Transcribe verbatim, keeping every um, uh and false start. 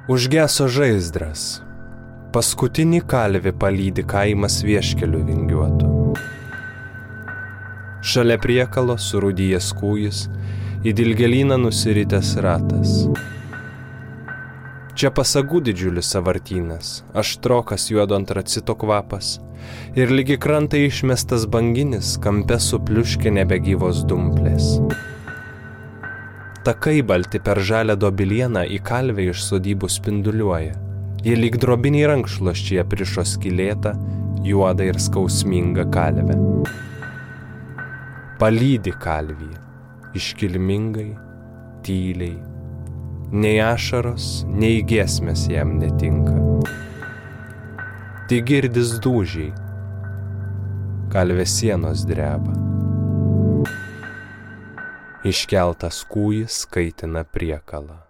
Užgeso žaizdras. Paskutinį kalvį palydi kaimas vieškeliu vingiuotu. Šalia priekalo surūdyjęs kūjis, į dilgėlyną nusiritęs ratas. Čia pasagų didžiulis savartynas, aštrokas juodo antracito kvapas ir lygi krantai išmestas banginis, kampe supliuškė nebegyvos dumplės. Takai balti per žalią dobilieną į kalvę iš sodybų spinduliuoja. Jie lyg drobiniai rankšluosčiai aprišo skylėtą, juodą ir skausmingą kalvę. Palydi kalvį, iškilmingai, tyliai. Nei ašaros, nei giesmės jam netinka. Tik girdis dūžiai, kalvės sienos dreba. Iškeltas kūjis kaitina priekalą.